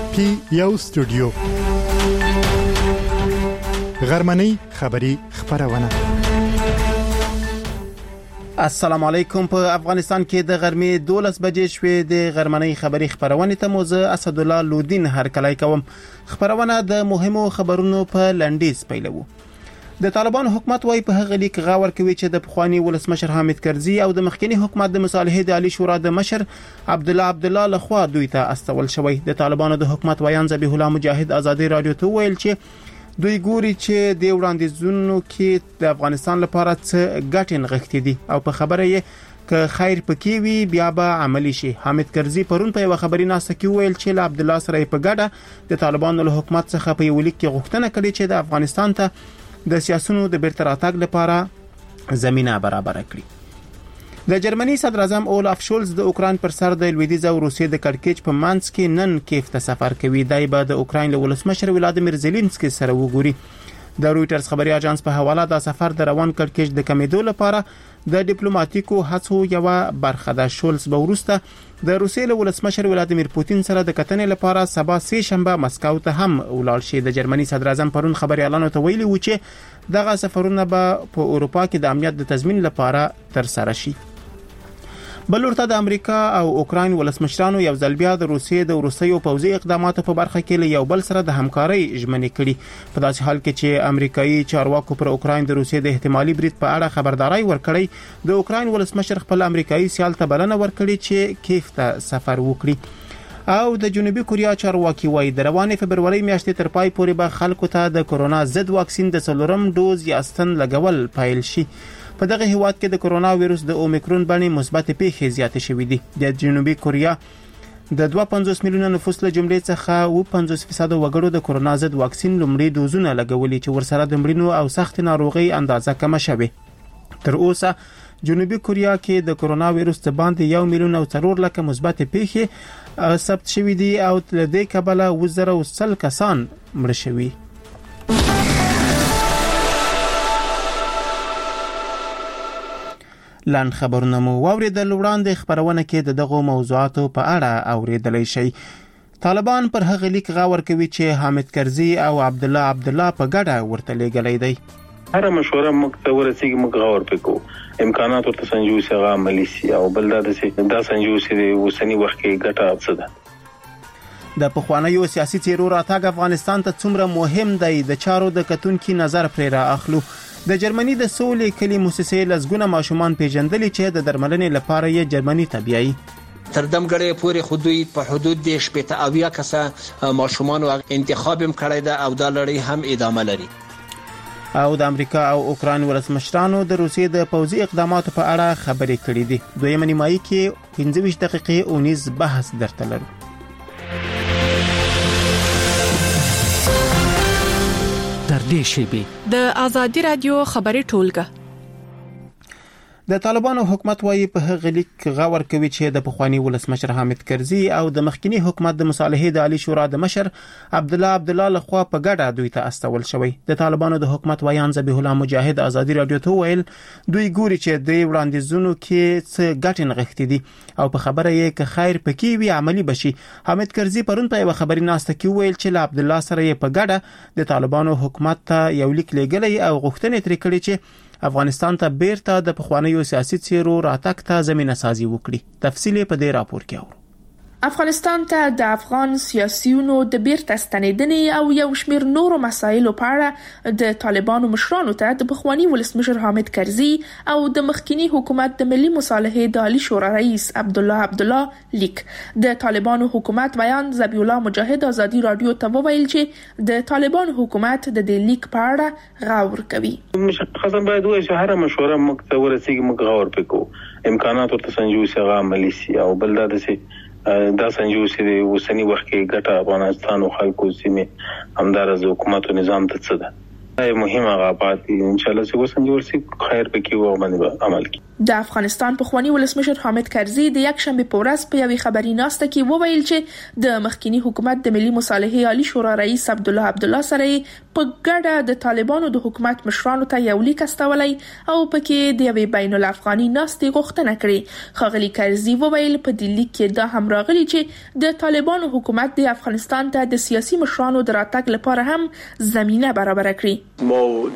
پی یو سټوډیو غرمنۍ خبری خبرونه. السلام علیکم. په افغانستان کې د غرمې 12 بجې شوې. د غرمنۍ خبری خبرونه ته موزه اسد الله لودین هرکلی کوم. خبرونه د مهمو خبرونو په لنډیز پیلوو. د طالبان حکومت وايي په هغه لیک غاور کوي چې د پخوانی ولسمشر حامد کرزي او د مخکنی حکومت د مصالحې د عالی شورا د مشر عبدالله لخوا دوی ته استول شوی. د طالبانو د حکومت ویان ذبیح الله مجاهد آزادي رادیو ته ویل چې دوی ګوري چې د وړاندیزونو کې د افغانستان لپاره څه ګټې نغښتې دي او په خبره یې که خیر پکې وي بیا به عملی شي. حامد کرزي پرون په یو خبري ناسته کې ویل چې له عبدالله سره په ګډه د طالبانو له حکومت څخه په یو لیک کې غوښتنه کړې چې د افغانستان ته د سیاسيونو د بیرته راتګ لپاره زمينه برابر کړي. د جرمني صدر اعظم اولاف شولز د اوکران پر سر د لویدیځ او روسیې د کړکېچ په منځ کې نن کیف ته سفر کوي. دای به د اوکران له ولسمشر ولادیمیر زيلنسکي سره وګوري. د رويټرز خبري اژانس په حواله د سفر د روان کړکېچ د کمیدو لپاره د ډیپلوماټیکو هڅو یو برخه ده. شولز به وروسته د روسیې له ولسمشر ولادیمیر پوتین سره د کتنې لپاره سبا سه شنبه مسکو ته هم ولاړ شي. د جرمني صدر اعظم پرون خبري اعلان ته ویلي و چې دغه سفرونه به په اروپا کې د امنیت د تضمین لپاره تر سره شي. بل ورته د امریکا او اوکران ولسمشرانو یو ځل بیا د روسیې د روسیو پوځي اقداماتو په برخه کې له یو بل سره د همکارۍ ژمنې کړي. په داسې حال کې چې امریکایي چارواکو پر اوکران د روسیې د احتمالي برید په اړه خبرداري ورکړې، د اوکران ولسمشر خپل امریکایي سیال ته بلنه ورکړي چې کیف ته سفر وکړي. او د جنوبي کوریا چارواکي وایي د روانې فبرवरी میاشتې تر پای پورې به خلکو ته د کرونا ضد واکسین د 4م ډوز یا ستن لګول پیل شي. په دغه هیواد کې د کرونا وایروس د اومیکرون باندې مثبت پیښې زیاتې شوې دي. د جنوبي کوریا د 2.50 میلیونه نفوس له جملې څخه 50% وګړو د کرونا ضد واکسین لومړی دوزونه لګولي چې ورسره د مړینو او سخت ناروغي اندازه کم شوه. تر اوسه جنوبي کوریا کې د کرونا وایروس څخه باندې 1 میلیون او 4 لک مثبت پیښې ثبت شوې دي او له دې کبله 1000 کسان مړ شوي. لاند خبرونه مو واوریدل. وړاندې خبرونه کې دغه موضوعاتو په اړه اوریدلای شي. طالبان پر هغه لیک غاور کوي چې حامد کرزي او عبدالله په ګډه ورته لېږلی دی. هر مشوره موږ ته ورسیږي، موږ غور وکړو، امکانات ورته سنجو سي عملي سي او بل دا سنجو سي د وسنی وخت کې ګټه څه ده. د پخوانیو سیاسي څیرو راتګ افغانستان ته څومره مهم دی د چارو د کتونکو نظر پرې را اخلو. د جرمني د سولې کلی مؤسسې لزګونه ماشومان پیژندلې چې د درملنې لپاره یې جرمني طبيعي تر دمګړې پورې په حدود د 80 کسه ماشومان انتخاب کړی ده او دا لړۍ هم ادامه لري. او د امریکا او اوکران ولسمشرانو د روسیې د پوځي اقداماتو په اړه خبرې کړې دي. دویمه نیمایي کې 15 دقیقې اونیز بحث درته لرو. د آزادي رادیو خبري ټولګه. د طالبانو حکومت وايي په هغه لیک غاور کوي چې د پخوانی ولسمشر حامد کرزي او د مخکنی حکومت د مصالحې د عالی شورا د مشر عبدالله لخوا په ګډه دوی ته استول شوی. د طالبانو د حکومت ویان ذبیح الله مجاهد آزادي رادیو ته ویل دوی ګوري چې د وړاندیزونو کې څه ګټې نغښتې دي او په خبره یې که خیر پکې وي عملی بشي. حامد کرزي پرون په یو خبري ناسته کې ویل چې له عبدالله سره یې په ګډه د طالبانو حکومت ته یو لیک لېږلی او غوښتنې ترې کړې چې افغانستان ته بیرته د پخوانیو سیاسي څیرو راتګ ته زمينه سازي وکړي. تفصیل په دې راپور کې اورو. افغانستان ته د افغان سیاسيونو د بیرته ستنېدنې او یو شمېر نورو مسایلو په اړه د طالبانو مشرانو ته د پخوانی ولسمشر حامد کرزي او د مخکنی حکومت د ملي مصالحې د عالی شورا رئیس عبدالله لیک. د طالبانو حکومت بیان ذبیح الله مجاهد آزادي رادیو ته وویل چې د طالبانو حکومت د دې لیک په اړه غور کوي. مشخصا باید وایي چې هر مشوره موږ ته ورسیږي، موږ غور وکړو، امکانات ورته سنجو سي عملي سي او بل دا سنجو سي د وسنی وخت کې ګټه افغانستان او خلکو سیمه همدارز حکومت او نظام ته څه ده. دا مهمه غابات ان شاء الله چې وسنجو سي خیر پکې و باندې عمل کی. د افغانستان پخوانی ولسمشر حامد کرزي د یک شنبه په ورځ په یوې خبري ناسته کې وویل چې د مخکینی حکومت د ملي مصالحې عالی شورا رئیس عبدالله سره په ګډه د طالبانو د حکومت مشرانو ته یو لیک استولی او پکې د یوې بین الافغاني ناستې غوښتنه کړې. ښاغلي کرزي وویل په دې لیک کې دا هم راغلي چې د طالبانو حکومت د افغانستان ته د سیاسي مشرانو د راتګ لپاره هم زمينه برابر کړي. ما او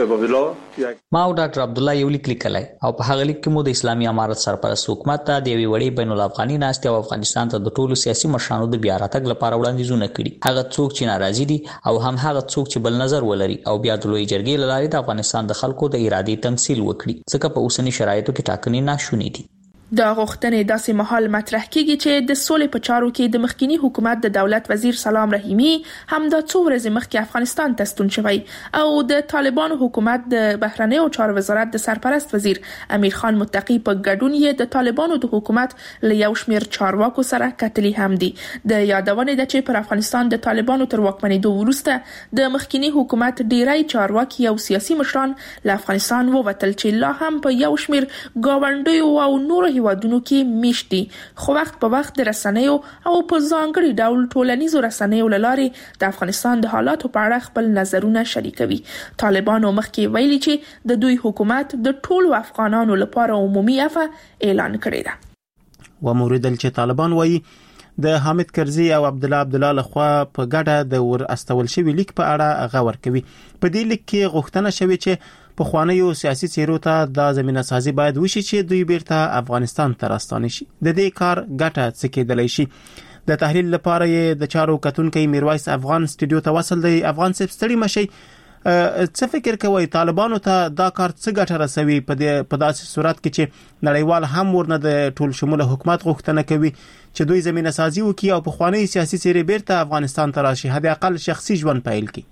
ډاکټر عبدالله یو لیک لیکلی او په هغه کې مو د اسلامي امارت سرپرست حکومت ته د یوې وړې بین الافغاني ناستې او افغانستان ته د ټولو سیاسي مشرانو د بیا راتګ لپاره وړاندیزونه کړي. هغه څوک چې ناراضي دي او هم هغه څوک چې بل نظر ولري او بیا د لوی جرګې له لارې د افغانستان د خلکو د ارادې تمثيل وکړي ځکه په اوسني شرایطو کې ټاکنې ناشونې دي. دا غوښتنې داسې مهال مطرح کیږي چې د سولې په چارو کې د مخکینی حکومت د دولت وزیر سلام رحیمی هم د څو ورځې مخکې افغانستان ته ستون شوی او د طالبانو حکومت د بهرنیو چارو وزارت د سرپرست وزیر امیر خان متقی په ګډون یې د طالبانو د حکومت له یو شمېر چارواکو سره کتلي هم دي. د یادونې د چې پر افغانستان د طالبانو تر واکمنېدو وروسته د مخکینی حکومت ډیری چارواکي او سیاسي مشران له افغانستان ووتل چې لا هم په یو شمېر گاونډیو او نورو هیوادونو کې میشتي، خو وخت په وخت د رسنیو او په ځانګړي ډول ټولنیزو رسنیو له لارې د افغانستان د حالاتو په اړه خپل نظرونه شریکوي. طالبانو مخکې ویلي چې د دوی حکومت د ټولو افغانانو لپاره عمومي عفو اعلان کړی ده. و موریدل چې طالبان وایي د حامد کرزي او عبدالله لخوا په ګډه د ور استول شوی لیک په اړه غور کوي. په دې لیک کې غوښتنه شوی چې په خوانیو سیاسي چیرو ته د زمينه سازي باید وشي چې دوی بیرته افغانستان ته راستانه شي. د دې کار ګټه څه کېدلی شي؟ د تحلیل لپاره یې د چارو کتونکو میرویس افغان سټوډیو ته وصل دی. افغان صاحب ستړي مشي، څه فکر کوي طالبانو ته دا کار څه ګټه رسوي په داسې صورت کې چې نړیوال هم ورنه د ټول شموله حکومت غوښتنه کوي چې دوی زمينه سازي وکړي او په خواني سیاسي چیرې بیرته افغانستان ته راشي، حد اقل شخصي ژوند پیل کړي؟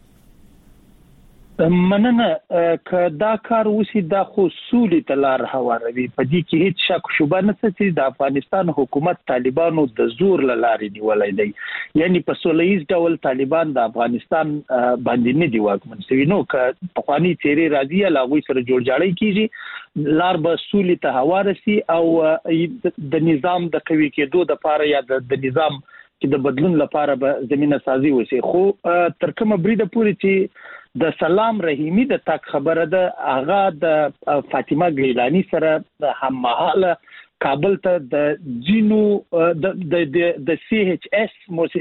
مننه. که دا کار وسی دا خو سولې ته لار هواروي. په دې کې هیڅ شک شوبه نشته چې د افغانستان حکومت طالبانو د زور لارې نیولای دی، یعنی په سولهییز ډول طالبان د افغانستان باندې نه دی واکمن شوی. نو که په خواني چیرې راځي لاغوي سره جوړ جاړی کیږي، لار به سولې ته هوارسي او د نظام د قوی کېدو د لپاره یا د نظام چې د بدلون لپاره به زمينه سازي وشي. خو تر کومه بریده پورې چې د سلام رحیمی د تک خبره ده، هغه د فاطمه ګیلانی سره هممهاله کابل ته د جینو د سی ایچ اس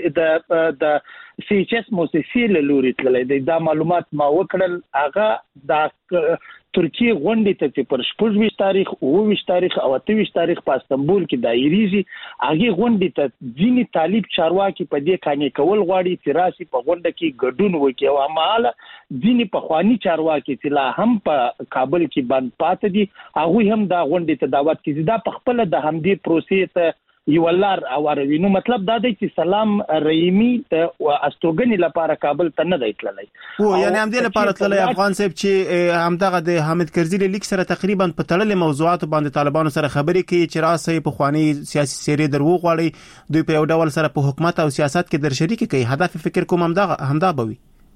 موسسې له لوري تللی دی. دا معلومات ما وکړل. هغه د ترکیه غونډې ته چې پر 26 تاریخ 29 تاریخ او 28 تاریخ په استنبول کې دایریږي، هغه غونډې ته ځینی طالب چارواکي په دې کانې کول غواړي چې راسي په غونډه کې ګډون وکړي او هماله ځینی په خواني چارواکي چې لا هم په کابل کې بند پاتې دي هغه هم دا غونډې ته دعوت کړي. دا په خپل د همدې پروسې ته یو لار اوروي. نو مطلب دا دی چې سلام رحیمی ته استوګنې لپاره کابل ته نه دی تللی. یعنی همدې لپاره تللی افغان صاحب چې همدغه د حامد کرزي لیک سره تقریبا په تړلې موضوعات باندې طالبانو سره خبرې کوي چې راسي په خواني سیاسي سیرې درو غواړي، دوی په یو ډول سره په حکومت او سیاست کې در شریک کوي. هدف فکر کوم همدا بوي.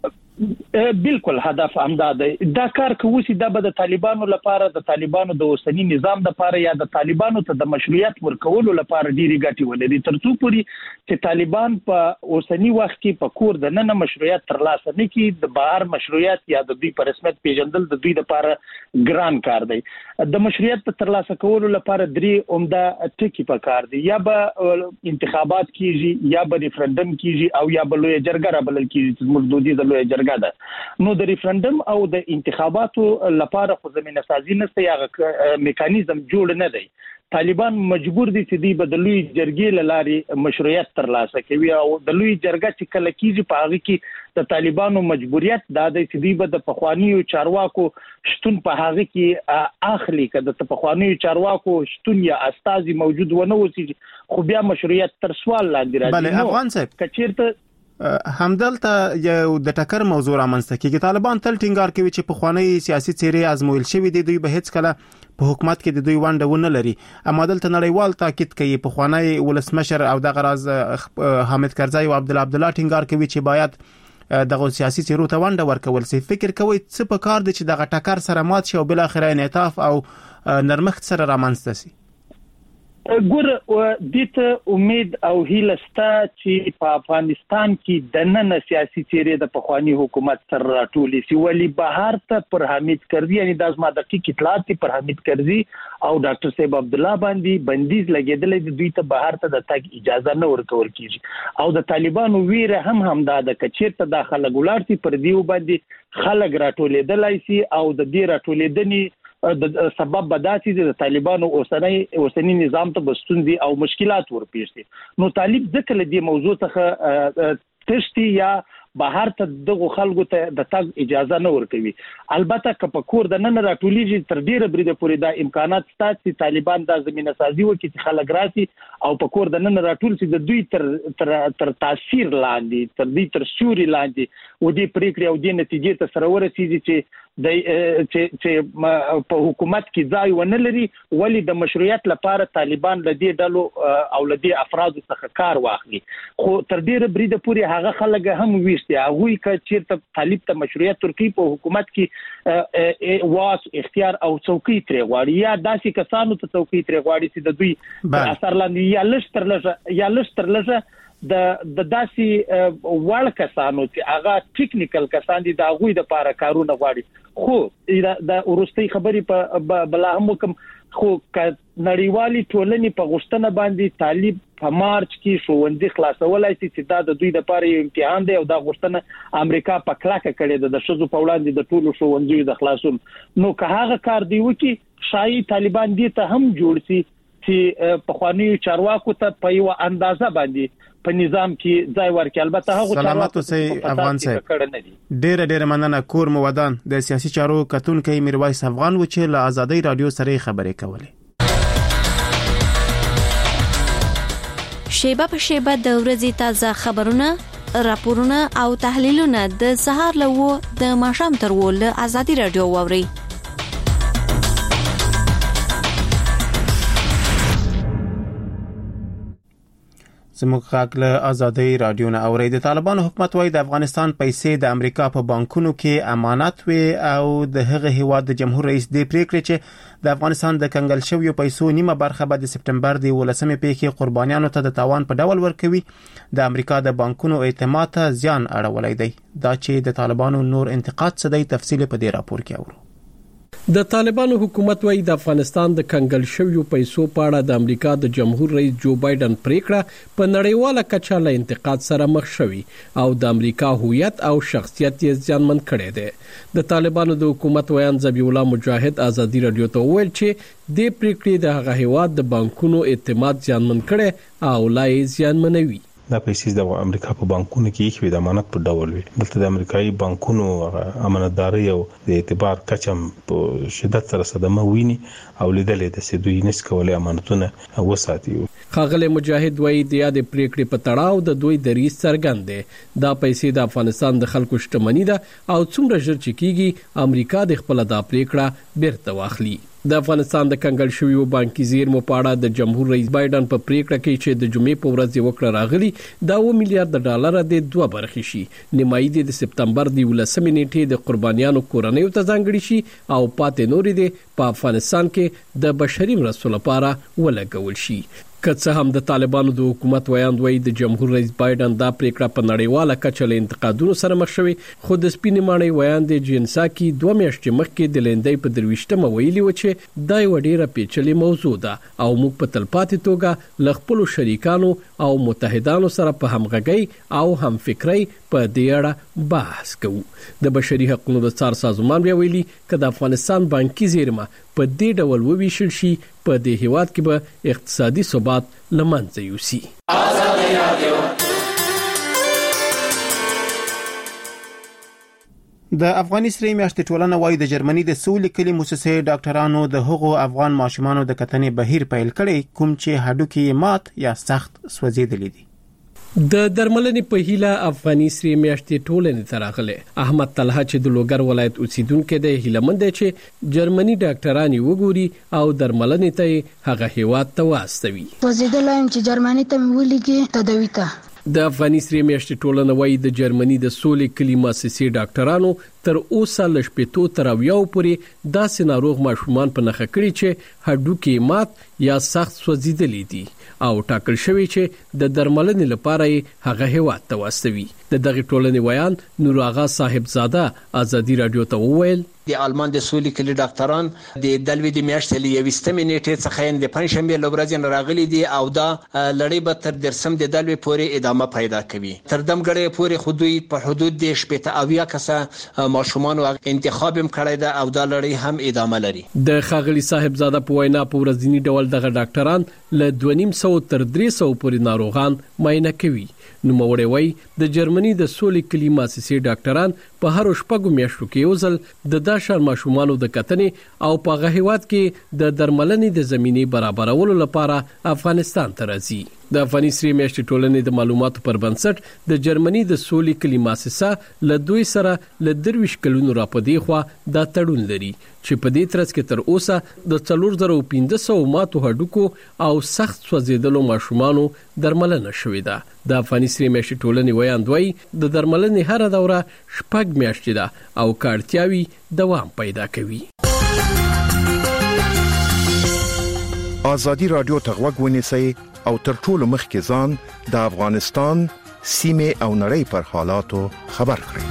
بالکل هدف همدا دی. دا کار کوي دا به د طالبانو لپاره د طالبانو د اوسنی نظام لپاره یا د طالبانو ته د مشروعیت ورکولو لپاره ډیری ګټي ولري، ترڅو پوری چې طالبان په اوسنی وخت کې په کور د نن مشروعیت ترلاسه نه کړي، د بهر مشروعیت یا د دوی په رسمیت پیژندل د دوی لپاره ګران کار دی. د مشروعیت په ترلاسه کولو لپاره درې عمده ټکي پکار دي، یا به انتخابات کیږي، یا به ریفرندم کیږي، او یا به لوی جرګه را بلل کیږي چې موږ دوی د لوی جرګه ده. نو د ریفرندم او د انتخاباتو لپاره خو زمينه سازي نشته، یا میکانیزم جوړ نه دی. طالبان مجبور دي چې د بدلوي جرګې لاري مشروعیت ترلاسه کوي او د لوی جرګه چې کله کیږي په هغه کې د طالبانو مجبوریت دا دی چې د پخوانیو چارواکو شتون په هغه کې اخلي، کده د پخوانیو چارواکو شتون یا استازي موجود ونه وسی خو بیا مشروعیت تر سوال لاندې راځي. بله افغان صاحب کچیرته همدلته یو د ټکر موضوع رامنځته کیږي. طالبان تل ټینګار کوي چې په خواني سیاسي چیرې ازمویل شوی دي، دوی به هیڅ کله په حکومت کې د دوی ونډه ونه لري. اما دلته نړیوال تاکید کوي په خواني ولسمشر او د غراز حامد کرزي او عبدالله ټینګار کوي چې باید دغه سیاسي چیرو ته ونډه ورکول سي. فکر کوي څه په کار دي چې دغه ټکر سره مات شي او بل اخر انعطاف او نرمښت سره رامنځته سي؟ ګور دته امید او هیله ستا چې په افغانستان کې د نن سیاسي چیرې د پخوانی حکومت سره راټولې سي، ولی بهر ته پر حمید کرزي یعنی د ازما دقیق اطلاعات پر حمید کرزي او ډاکټر صاحب عبد الله باندې بندیز لګیدل د دوی ته بهر ته د تګ اجازه نه ورکول کیږي او د طالبانو ویره هم دا د کچیرته داخله ګولارتي پر دیو باندې خلک راټولېدلای سي او د دې راټولېدنې د سبب بداسي د طالبانو اوسنی نظام ته بستوندي او مشکلات ورپېښ دي. نو طالب ځکه له دې موضوع څخه تشتي یا بهر ته دغه خلکو ته د تګ اجازه نه ورکوي. البته که په کور د نن راټولېږي تر ډیره بریده پورې دا امکانات شته چې طالبان د زمينه سازي وکړي چې خلک راسي او په کور د نن راټول شي د دوی تر تاثیر لاندې تر دې تر سوري لاندې و دې پریکړې او دې نتیجې ته سره ورسیږي چې په حکومت کې ځای ونه لري، ولی د مشروعیت لپاره طالبان له دې ډلو او له دې افرادو څخه کار واخلي. خو تر ډیره بریده پورې هغه خلک هم ویشتي هغه چې چیرته طالب ته مشروعیت ترکی په حکومت کې واس اختیار او څوکۍ ترې غواړي یا داسې کسانو ته څوکۍ ترې غواړي چې د دوی اثر لاندې یا لږ تر لږه د داسې وړ کسانو چې هغه ټیکنیکل کسان دي د هغوی د لپاره کارونه غواړي. خو د ورستۍ خبرې په بلا هم کوم خو نړیوالي ټولنې په غوښتنه باندې طالب په مارچ کې ښوونځي خلاصولای شي چې دا د دوی لپاره یو امتحان دی او دا غوښتنه امریکا په کلاکه کړې ده د شذو په وړاندې د ټولو ښوونځیو د خلاصون. نو که هغه کار دی وکي شایي طالبان دې ته هم جوړ شي چې په خواني چارواکو ته په یو اندازه باندې په نظام کې ځای ورکړي. البته هغه سلامات اوسئ افغان صاحب. ډېر مننه. کور مو ودان د سیاسي چارو کتونکي میرویس افغان و چې له آزادۍ رادیو سره خبرې کولې. شیبه په شیبه د ورځې تازه خبرونه، راپورونه او تحلیلونه د سهار له د ماښام تر ول آزادۍ رادیو واوري. زموږ غږ له آزادۍ رادیو نه اوري. د طالبانو حکومت وايي د افغانستان پیسې د امریکا په بانکونو کې امانت وي او د هغه هیواد د جمهور رئیس د پریکړې چې د افغانستان د کنګل شویو پیسو نیمه برخه به د سپټمبر د 18مې پیښې قربانیانو ته د تاوان په ډول ورکوي د امریکا د بانکونو اعتماد ته زیان اړولای دی. دا چې د طالبانو نور انتقاد څه دی تفصیل په دې راپور کې اورو. د طالبانو حکومت وايي د افغانستان د کنګل شویو پیسو په اړه د امریکا د جمهور رئیس جو بایدن پریکړه په نړیواله کچه له انتقاد سره مخ شوی او د امریکا هویت او شخصیت یې ځانمن کړی دی. د طالبانو د حکومت ویان ذبیح الله مجاهد آزادۍ رادیو ته وویل چې د پریکړې د هغه هیواد د بانکونو اعتماد ځانمن کړي او لا یې ځانمنوي. دا پیسې د امریکا په بانکونو کې خو د امانت په ډول وي. دلته د امریکایي بانکونو امانتداري او د اعتبار کچم په شدت سره صدمه ویني او لیدلې د سدوی نس کولې امانتونه وساتي. خاغله مجاهد وایي د یاد پریکړې په تړاو د دوی دریځ څرګند دی. دا پیسې د افغانستان د خلکو شتمنۍ ده او څومره ژر چې کیږي امریکا د خپل د پریکړه بیرته واخلي. د افغانستان د کنګل شویو بانکي زیرمو په اړه د جمهور رئیس بایدن په پریکړه کې چې د جمعې په ورځ یې وکړه راغلي دا 2 میلیارډ ډالر د 2 برخې شي. نیمایي د سپتمبر د 18مې نیټې د قربانیانو کورنیو ته ځانګړي شي او پاتې نورې د په افغانستان کې د بشري مرستو لپاره ولګول شي. که څه هم د طالبانو د حکومت ویاند وایي د جمهور رئیس بایدن دا پریکړه په نړیواله کچه له انتقادونو سره مخ شوی، خو د سپینې ماڼۍ ویاند جنساکي 2 میاشتې مخکې د لیندۍ په 23مه ویلي و چې دا یو ډیره پیچلې موضوع ده او موږ په تلپاتې توګه له خپلو شریکانو او متحدانو سره په همغږۍ او همفکرۍ په دې اړه بحث کوو. د بشري حقوقو د څار سازمان بیا ویلي چې د افغانستان بانکي زیرمه په دې ډول وویشل شي په دې هیواد کې به اقتصادي ثبات لمنځه یوسي. د افغاني سرې میاشتې ټولنه وايي د جرمني د سولې کلي مؤسسې ډاکټرانو د هغو افغان ماشومانو د کتنې بهیر پیل کړي کوم چې هډوکي مات یا سخت سوځېدلي دي. د درملنې په هیله افغاني سرې میاشتې ټولنې ته راغله. احمد طلحه چې د لوګر ولایت اوسیدونکو دی هیلمند دی چې جرمني ډاکټران وګوري او درملنې ته هغه هیواد ته واستوي. وزیدلایم چې جرمني ته ویلېږي تداوی ته د افغاني سری میاشتې ټولنه وايي د جرمني د سولې کلی مؤسسې ډاکټرانو تر اوسه ل شپېتو تر 90 پورې داسې ناروغ ماشومان په نښه کړي چې هډوکي مات یا سخت سوځیدلي دي او ټاکل شوی چې د درملنې لپاره هغه هیواد ته واستوي. د دغه ټولنې ویان نور آغا صاحب زاده ازادي رادیو ته وویل د آلمان د سولې کلی ډاکټران د دلوي د میاشتې ل 20 نیټې څخه د پنځشنبه لورځ راغلي دي او دا لړۍ به تر درسم د دلوي پورې ادامه پیدا کوي. تر دمګړې پورې خودوی په حدود د 70 کسه ماشومان او انتخاب هم کړی دا او دا لړۍ هم ادامه لري. د خاغلی صاحب زاده په وینا په ورځنی ډول دغه ډاکټران ل 250 تر 300 پورې ناروغان معاینه کوي. نو موري وای د جرمني د سولې کلی مؤسسې ډاکټران په هر شپږو میاشتو کې یوزل د داشر ماشومانو د کتنې او په غهوات کې د درملنې د زمینې برابرولو لپاره افغانستان ته راځي. د افغاني سری میاشتې ټولنې د معلوماتو پر بنسټ د جرمني د سولې کلی مؤسسه له دوی سره ل 23 کلونو راپدې خو دا تړون لري چې په دې ترڅ کې تر اوسه د 4500 ماتو هډوکو او سخت سوځیدلو ماشومانو درملنه شوې ده. د افغاني سری میاشتې ټولنې ویان دوی د درملنې هر دوره شپږ میاشتې ده او کارتیاوي دوام پیدا کوي. آزادی رادیو ته غوږ ونیسئ او تر ټولو مخکې ځان د افغانستان سیمه او نړۍ پر حالاتو خبر کړئ.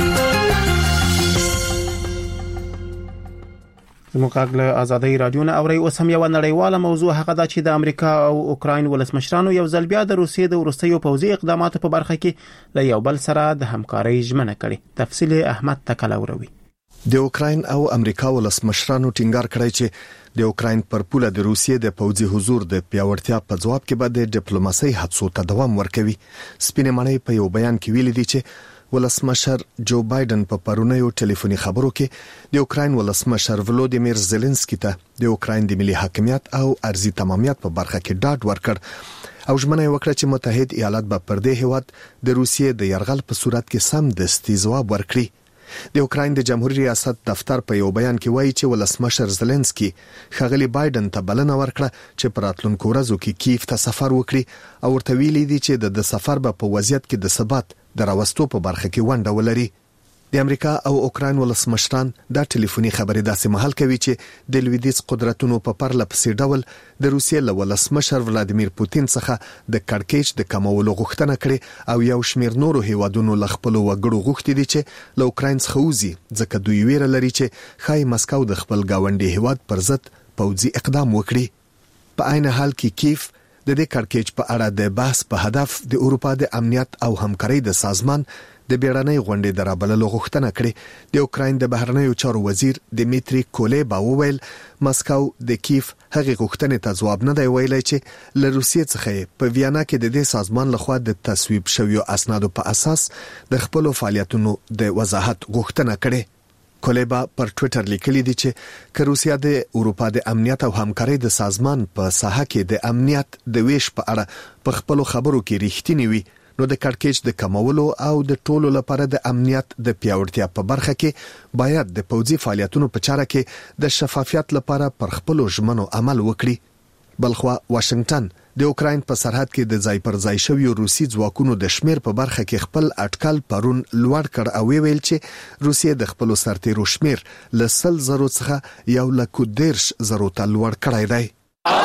زموږ له آزادۍ رادیو نه اوري اوس هم یو نړیواله موضوع هغه ده چې د امریکا او اوکراین ولسمشرانو یو ځل بیا د روسیې د وروستیو پوځي اقداماتو په برخه کې له یو بل سره د همکارۍ ژمنه کړې. تفصیل احمد تکلوروي. د اوکراین او امریکا ولسمشرانو ټینګار کړی چې د اوکراین پر پوله د روسیې د پوځي حضور د پیاوړتیا په ځواب کې به د ډیپلوماسۍ هڅو ته دوام ورکوي. سپینې مړۍ په یو بیان کې ویلي دي چې ولسمشر جو بایدن په پرونیو ټلیفوني خبرو کې د اوکراین ولسمشر ولودیمیر زيلنسکي ته د اوکراین د ملي حاکمیت او ارضي تمامیت په برخه کې ډاډ ورکړ او ژمنه وکړه چې متحد ایالات به پر دې هیواد د روسیې د یرغل په صورت کې سم دستي ځواب ورکړي. د اوکراین د جمهوریت ریاست دفتر په یو بیان کې وایي چې ولسمشر زيلنسکي خغلی بایدن ته بلنه ورکړه چې پر راتلونکو ورځو کې کیف ته سفر وکړي او ورته ویلي دي چې د سفر په وضعیت کې د ثبات د راوستو په برخه کې ونډه ولري. د امریکا او اوکراین ولسمشران دا ټلیفوني خبرې داسې مهال کوي چې د لویدیځ قدرتونو په پرله پسې ډول د روسیې له ولسمشر ولادیمیر پوتین څخه د کړکېچ د کمولو غوښتنه کړې او یو شمېر نورو هیوادونو له خپل وګړو غوښتي دي چې له اوکراین څخه وځي ځکه دوی ویره لري چې خای مسکو د خپل گاونډي هیواد پر ضد پوځي اقدام وکړي. په عین حال کې کیف د دې کړکېچ په اړه د بحث په هدف د اروپا د امنیت او همکارۍ د سازمان د بیړنۍ غونډې درابللو غوښتنه کړې. د اوکراین د بهرنیو چارو وزیر دیمیتری کولیبا وویل مسکو د کیف هغه غوښتنې ته ځواب نه دی ویلی چې له روسیې څخه په ویانا کې د دې سازمان لخوا د تصویب شویو اسنادو په اساس د خپل فعالیتونو د وضاحت غوښتنه کړې. کولیبا پر ټوئیټر لیکلی دی چې که روسیا د اروپا د امنیت او همکارۍ د سازمان په ساحه کې د امنیت د ویش په اړه په خپل خبرو کې رښتینی وي نو د کړکېچ د کمولو او د ټولو لپاره د امنیت د پیاوړتیا په برخه کې باید د پوځي فعالیتونو په چاره کې د شفافیت لپاره پر خپل ژمنو عمل وکړي. بلخوا واشنگټن د اوکراین په سرحد کې د ځای پر ځای شویو روسي ځواکونو د شمیر په برخه کې خپل اټکل پرون لوړ کړ او ویل چې روسیه د خپل سرتیرو شمیر ل 100,000 څخه یو ل 10,000 ته لوړ کړی دی.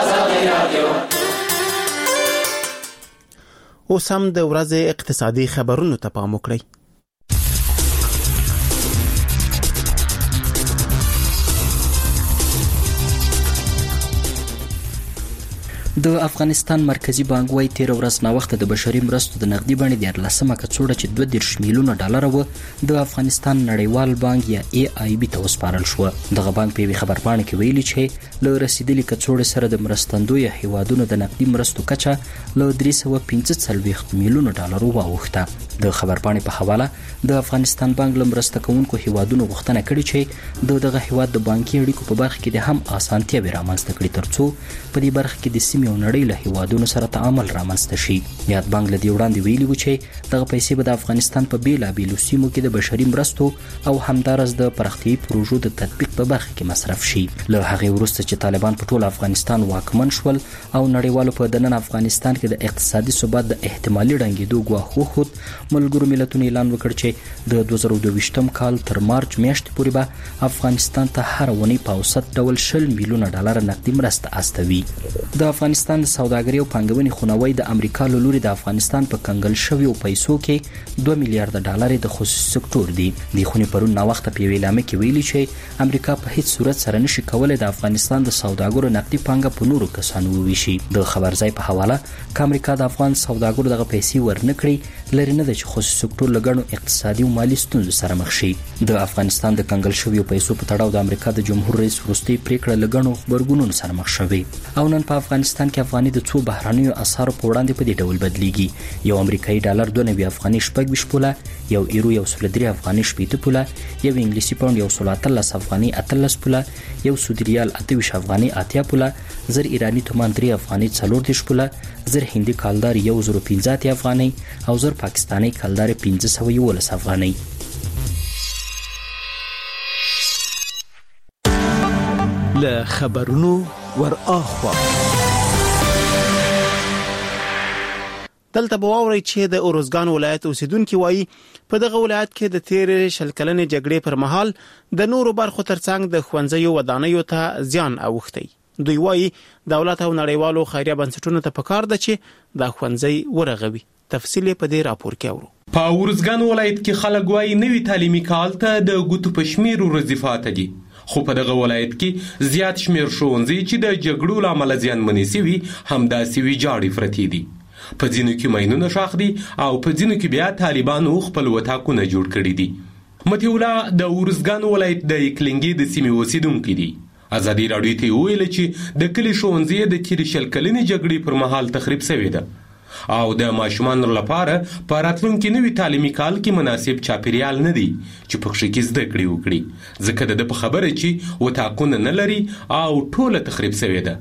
اوس هم د ورځې اقتصادي خبرونو ته پام وکړئ. د افغانستان مرکزی بانک وايي 13 ورځ نا وخت د بشري مرستو د نقدي بڼې د 14 کڅوړه چې 2 میلیونه ډالر و د افغانستان نړیوال بانک یا AIB ته وسپارل شو. دغه بانک په خبر پاڼه کې ویلي چې له رسیدلي کڅوړې سره د مرستندوی هیوادونو د نقدي مرستو کچه له 345 میلیونه ډالر واوښته. د خبر پاڼې په حواله د افغانستان بانک لمرسته کوونکو هیوادونو غوښتنه کړې چې دغه هیواد د بانکي اړیکو په برخه کې د هم اسانتیا ورامنځته کړي ترڅو په دې برخه کې د سیمې سیمې او نړۍ له هیوادونو سره تعامل رامنځته شي. یاد بانک له دې وړاندې ویلي و چې دغه پیسې به د افغانستان په بیلابیلو سیمو کې د بشري مرستو او همدارس د پراختیایي پروژو د تطبیق په برخه کې مصرف شي. له هغې وروسته چې طالبان په ټول افغانستان واکمن شول او نړیوالو په دننه افغانستان کې د اقتصادي ثبات د احتمالي ړنګېدو ګواښ وښود، ملګرو ملتونو اعلان وکړ چې د 2022 کال تر مارچ میاشتې پورې به افغانستان ته هر ونې په اوسط ډول $100 میلیونه نقدي مرسته استوي. د افغانستان د سوداګرۍ او پانګونې خونوي د امریکا له لوري د افغانستان په کنګل شویو پیسو کې $2 میلیارډ د خصوصي سکتور دي. د خونې پرون ناوخته په یوې اعلامیه کې ویلي چې امریکا په هیڅ صورت سره نشي کولای د افغانستان د سوداګرو نقدي پانګه په نورو کسانو وویشي. د خبرځای په حواله ک امریکا د افغان سوداګرو دغه پیسې ورنکړي لري نه د خصوصي سکتور لګړو اقتصادي او مالی ستونزو سره مخ شي. د افغانستان د کنګل شویو پیسو په تړاو د امریکا د جمهور رئیس وروستي پریکړه لګړو خبرګونونو سره مخ شوه او نن په افغانستان کې افغاني د څو بهرانيو اسعارو په وړاندې په دې ډول بدلیږي. یو امریکایي ډالر 92 افغاني 26 پوله، یو یورو 103 افغاني 80 پوله، یو انګلیسي پاوند 113 افغاني 18 پوله، یو سعودي ریال 28 افغاني 80 پوله، زر ایرانی تومان 3 افغاني 40 پوله، زر هندي کالدار 1.15 افغاني او زر پاکستاني کالدار 511 افغاني. له خبرونو ور اخوا دلته به واورئ چې د اروزګان ولایت اوسیدونکو وایي په دغه ولایت کې د تیر شل کلنې جګړې پر مهال د نورو برخو ترڅنګ د ښوونځیو ودانیو ته زیان اوښتی. دوی وایي دولت او نړیوالو خیریه بنسټونو ته پکار ده چې دا ښوونځي ورغوي. تفصیل په دې راپور کې اورو. په اروزګان ولایت کې خلک وایي نوي تعلیمي کال ته د ګوتو په شمیر ورځې فاته دي، خو په دغه ولایت کې زیات شمیر ښوونځي چې د جګړو له امله زیانمنې سوي همداسې ویجاړې پرتې دي. په ځینو کې ماینونه ښخ دي او په ځینو کې بیا طالبانو خپل وطاقونه جوړ کړي دي. متي الله د اروزګان ولایت د اکلنګي د سیمې اوسیدونکی دی. ازادي راډیو ته ویل چې د کلي ښوونځي د تیر شل کلنې جګړې پر مهال تخریب شوی ده او د ماشومانو لپاره په راتلونکي نوي تعلیمي کال کې مناسب چاپیریال نه دی چې په کې زده کړې وکړي، ځکه د په خبره چې وطاقونه نه لري او ټوله تخریب شوی ده.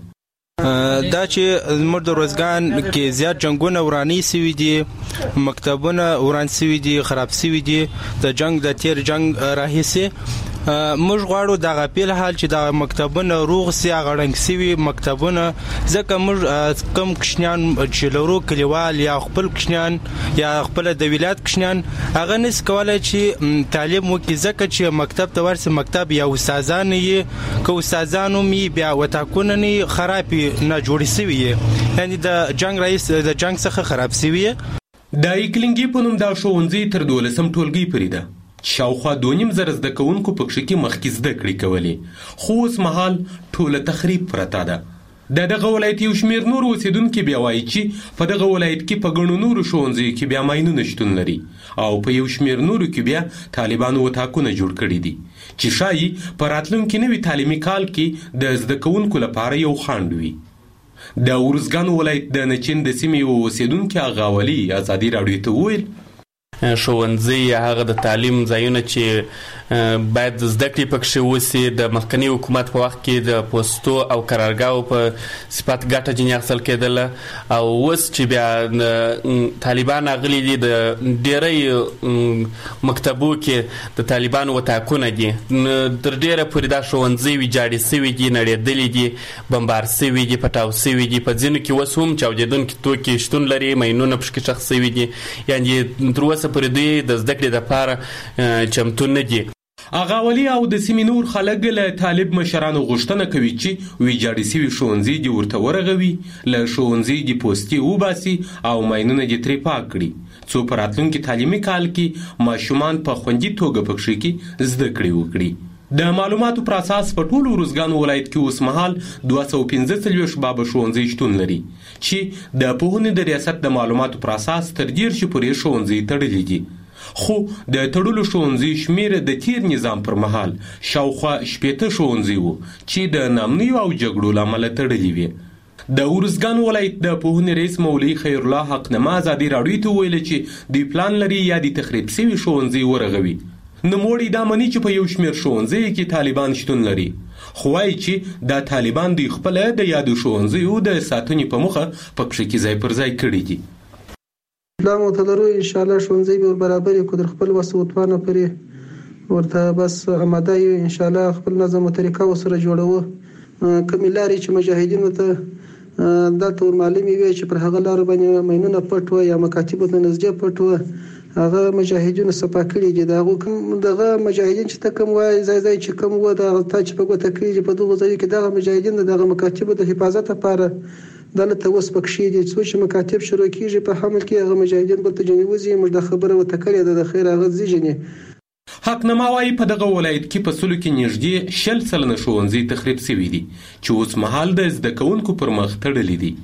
دا چې زموږ د روزګان کې زیات جنگونه ورانی سوي دي، مکتبونه وران سوي دي، خراب سوي دي د جنگ د تیر جنگ راهیسي. موږ غواړو د غپیل حال چې د مکتبونه روغ سي غړنګ سوي مکتبونه، ځکه موږ کم کشنیان چې لورو کلیوال یا خپل کشنیان یا خپل د ولایت کشنیان هغه نس کولای چې تعلیم وکړي، ځکه چې مکتب ته ورسي مکتب یا استادان یې کو استادانو می بیا وتاکونه نه خراب نه جوړ سوي، یعنی د جنگ رئیس د جنگ څخه خراب سوي. د اکلنګي په نوم دا ښوونځي تر 12 ټولګي پورې ده. شاوخوا 2.5 زده کوونکو په کې کې مخکې زده کړې کولې، خو اوس مهال ټوله تخریب پرته ده. د دغه ولایت یو شمیر نور اوسیدونکي بیا وایي چې په دغه ولایت کې په ګڼو نورو ښوونځیو کې بیا ماینونه شتون لري او په یو شمیر نورو کې بیا طالبانو وطاقونه جوړ کړي دي چې ښایي په راتلونکي نوي تعلیمي کال کې د زده کوونکو لپاره یو خنډ وي. د اروزګان ولایت د نچین د سیمې اوسیدونکي اغاولي ازادي راډیو ته وویل ښوونځي هغه د تعلیم ځایونه چې باید زده کړې پکې وسی د مخکنی حکومت په وخت کې د پوسټو او قرارګاو په صفت ګټه جنې اخیستل کېدله او اوس چې بیا طالبان غلي دي د ډېری مکتبو کې د طالبانو وطاقونه دي، تر ډېره پورې دا ښوونځي ویجاړې سوي دي، نړېدلي دي، بمبار سوي دي، پټاو سوي دي. په ځینو کې اوس هم چاودېدونکي توکي شتون لري، ماینونه پکې ښخ سوي دي، یعنې تر اوسه پورې دوی د زده کړې لپاره چمتو نه دي. اغاولي او د سیمې نور خلک له طالب مشرانو غوښتنه کوي چې ویجاړې سوي ښوونځي دې ورته ورغوي، له ښوونځي دې پوستې وباسي او ماینونه دې ترې پاک کړي، څو په راتلونکي تعلیمي کال کې ماشومان په خوندي توګه پکې کې زده کړې وکړي. د معلوماتو پر اساس په ټول اروزګان ولایت کې اوس مهال 215 باب ښوونځي شتون لري چې د پوهنې د ریاست د معلوماتو پر اساس تر 10 پورې ښوونځي تړلي دي، خو د تړلو ښوونځي شمیر د تیر نظام پر مهال شاوخوا 80 ښوونځي وو چې د نامنیو او جګړو له امله تړلي وي. د اروزګان ولایت د پوهنې رئیس مولوي خیر الله حق نما ازادي راډیو ته ویل چې دوی پلان لري یا د تخریب شوي ښوونځي ورغوي. نوموړي دا مني چې په یو شمېر ښوونځیو کې طالبان شتون لري، خو وایي چې دا طالبان دوی خپله د یادو ښوونځیو د ساتنې په موخه په کښې کې ځای پر ځای کړي دي. پلان ورته لرو انشاءالله ښوونځی به برابر کړو، در خپل وس وتوانه پرې ورته بس آماده یو انشاءالله خپل نظم او طریقه ورسره جوړوو. کومې لارې چې مجاهدینو ته دلته ور معلومې وي چې پر هغه لارو باندې ماینونه پټ وو یا مکاتبو ته نږدې پټ وو، هغه مجاهدینو صفا کړي دي. د هغو کوم دغه مجاهدین چې ته کوم وایي ځای چې کوم وو دغه تا چې په ګوته کړي دي په دغو ځایو کې دغه مجاهدین دغه مکاتبو د حفاظت لپاره دلته اوس پکښې دي. څو چې مکاتب شروع کېږي په حمل کې هغه مجاهدین بلته جنې وځي. موږ د خبره ورته کړې ده، د خیر هغه زیږنې. حقنما وایي په دغه ولایت کې په سلو کې نږدې 100% ښوونځي تخریب شوي دي چې اوس مهال د زده کوونکو پر مخ تړلي دي.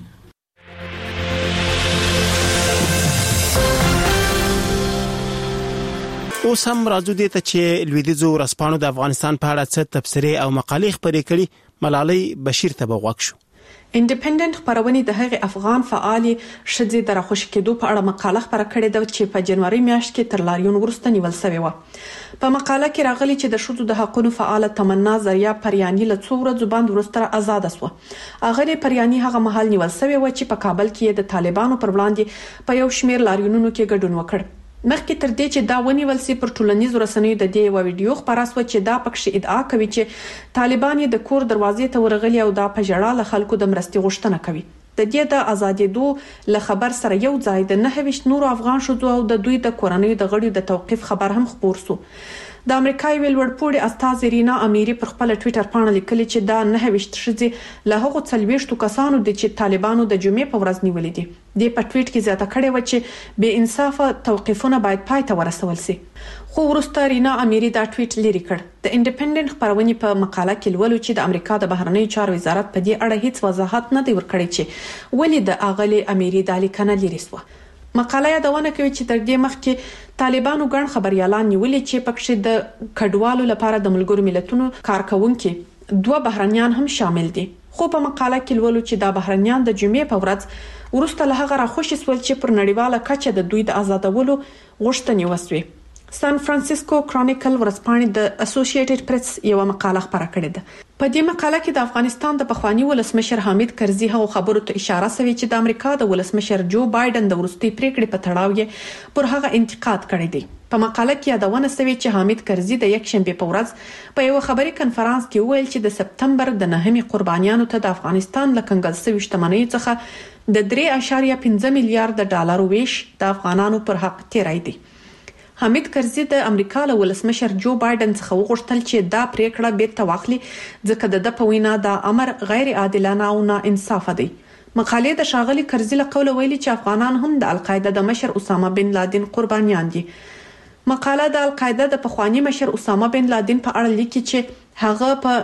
اوس هم راځو دې ته چې لویدیځو ورځپاڼو د افغانستان په اړه څه تبصرې او مقالې خپرې کړي. ملالۍ بشیر ته به غوږ شو. انډیپندنت خبرونه د هغې افغان فعالي شذې د راخوشي کېدو په اړه مقاله خبره کړې ده چې په جنوري میاشت کې تر لاریون وروسته نیول شوې و. په مقاله کې راغلي چې د شذو د حقوقو فعاله تمنا ذریعہ پریانی له څو ورځې باندې وروسته آزاد شو. اغه پریانی هغه مهال نیول شوې و چې په کابل کې د طالبانو پر وړاندې په یو شمېر لاریونونو کې ګډون وکړ. مخکې تر دې چې دا ونیول سي پر ټولنیزو رسنیو د دې یو ویډیو خبره شو چې دا پکښې ادعا کوي چې طالبان د کور دروازې ته ورغلي او دا په ژړا له خلکو د مرستې غوښتنه کوي. د دې د آزادېدو له خبر سره یو ځای د 29 نورو افغان ښځو او د دوی د کورنۍ د غړیو د توقيف خبر هم خبر شو. د امریکای ویلوړپوړي استاد رینا امیری پر خپل ټوئیټر باندې لیکلي چې دا 29 ښځې له هغو 40 کسانو د چې طالبانو د جمعې په ورځ نیولې دي. د په ټوئیټ کې زیاته کړې و چې بې انصافه توقيفونه باید پای ته ورسول شي. خو وروسته رینا امیری دا ټوئیټ لري کړ. د انډیپندنت خبرونه په مقاله کې لولو چې د امریکا د بهرنیو چارو وزارت په دې اړه هیڅ وضاحت نه دی ورکړی چې ولې د اغلی امیری د لیکنه لري سو. مقاله یادونه کوي چې تر دې مخکې طالبانو ګڼ خبريالان نیولې چې پکښې د کډوالو لپاره د ملګرو ملتونو کارکونکو 2 بهرنیان هم شامل دي. خو په مقاله کې لولو چې د بهرنیان د جمعې په ورځ ورسته له هغه راخوشي سول چې پر نړیواله کچه د دوی د آزادولو غوښتنې وسوي. سان فرانسیسکو کرونیکل ورځپاڼې د اسوسییټډ پریس یو مقاله خبره کړې ده. په دې مقاله کې د افغانستان د پخوانی ولسمشر حامد کرزي هغه خبرو ته اشاره شوی چې د امریکا د ولسمشر جو بایدن د ورستي پریکړې په تړاو یې پر هغه انتقاد کړی دی. په مقاله کې یادونه شوی چې حامد کرزي د یک شنبه په ورځ په یو خبري کنفرانس کې ویل چې د سپتمبر د 9 قربانیانو ته د افغانستان له کنګل شوی شتمنۍ څخه د 3.5 میلیارډ ډالر ویش د افغانانو پر حق تیرای دی. حامد کرزي د امریکا له ولسمشر جو بایدن څخه وغوښتل چې دا پریکړه بیرته واخلي ځکه د په وینا دا امر غیر عادلانه او ناانصاف دی. مقالې د شاغلي کرزي له قوله ویلي چې افغانان هم د القاعده د مشر اسامه بن لادن قربانیان دي. مقاله د القاعده د پخوانی مشر اسامه بن لادن په اړه لیکي چې هغه په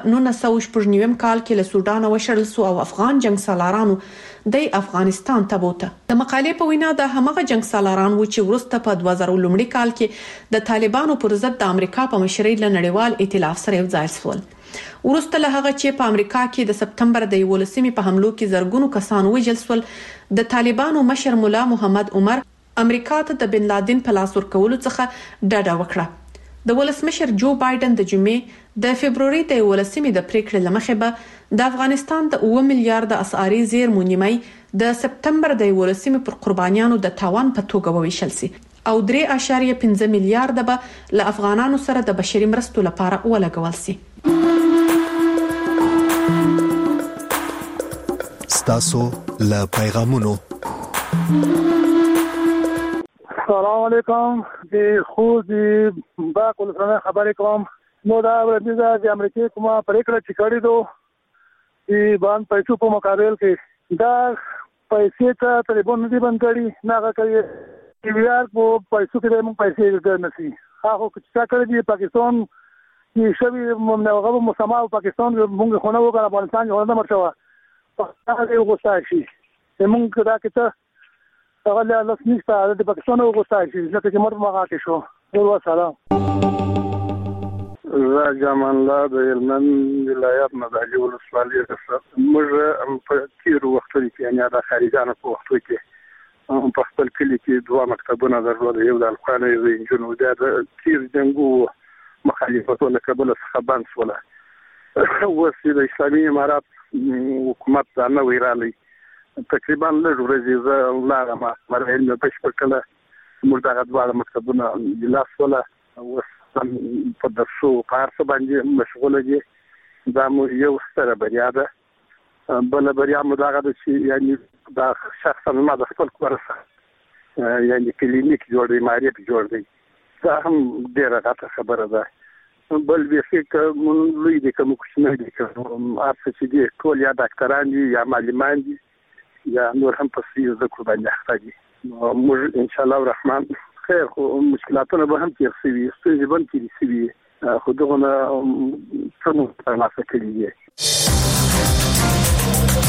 1999 کال کې له سودان وشړل سو او افغان جنگ سالارانو د افغانستان ته بوته. د مقالې په وینا د همغه جنگ سالاران و چې ورسته په 2000 لومړي کال کې د طالبانو پر ضد د امریکا په مشرۍ له نړیوال ائتلاف سره یو ځای شول. ورسته له هغه چې په امریکا کې د سپتمبر د 11 په حملو کې زرګونو کسان وژل شول، د طالبانو مشر مولا محمد عمر امریکا ته د بن لادن په لاس ورکولو څخه ډډه وکړه. د ولسمشر جو بایدن د جمعې د فبرवरी د 11 د پریکړې لمخې به د افغانستان د 9 میلیارډ اسعاري زیرمو نیمه د سپتمبر د 11 پر قربانیانو د تاوان په توګه وویشل سي او 3.5 میلیارډ به له افغانانو سره د بشري مرستو لپاره ولګول سي. ستاسو له پیغامونو. السلام علیکم. خو دې باک ولسمه خبرې کوم. نو دا ورته د امریکای کومه پریکړه چې کړې دوه چې باندې پیسو په مقابل کې دا پیسې ته ټلیفون نه دی بند کړی نه کوي چې ویار په پیسو کې موږ پیسې ګرځنسي. هغه چې کړی دی پاکستان چې شوی موږ مسما او پاکستان موږ خونه وکړه افغانستان یو نه مرشوه هغه یو غوښتل شي موږ دا کې هغه له لسنیسته د پاکستان وغوښتل شي ځکه چې مرګ مغاټ شو. نور سلام. زاجم الله د هلمند ولایت نه د علي ولسوالۍ څخه موږ په تیر وخت کې یعنی د خارجانو په وخت کې په خپل کلی کې 2 مکتبونه درلودل، یو د الخانه یو د انجونو د تیر جنگو مخالفتونه کبل څخه بند شول. اوس د اسلامي امارات حکومت دا نو ویرالي تقریبا له ورځې زه لاغه ما مرهل مې پښ کړل موږ دا غواړم مکتبونه د لاس ولا اوس په درسو کار څه باندې مشغوله دي. دا مو یو ستره بریا ده. بل بریا مو دا غواړم چې یعنی دا شخصا ما د خپل کور سره یعنی کلینیک جوړ دی معرفت جوړ دی. دا هم ډیره غټه خبره ده. بل به مون لوی دي کوم کوچنی دي کوم ارڅ چې دي ټول یا ډاکټران دي یا معلمان دي یا نور هم په سیاسي ذکر باندې اخته دي. موږ ان شاء الله الرحمن خیر خو مشکلاتونه به هم تیر شي ستونزې به هم تیر شي خو دغه څه ترلاسه کړي دي.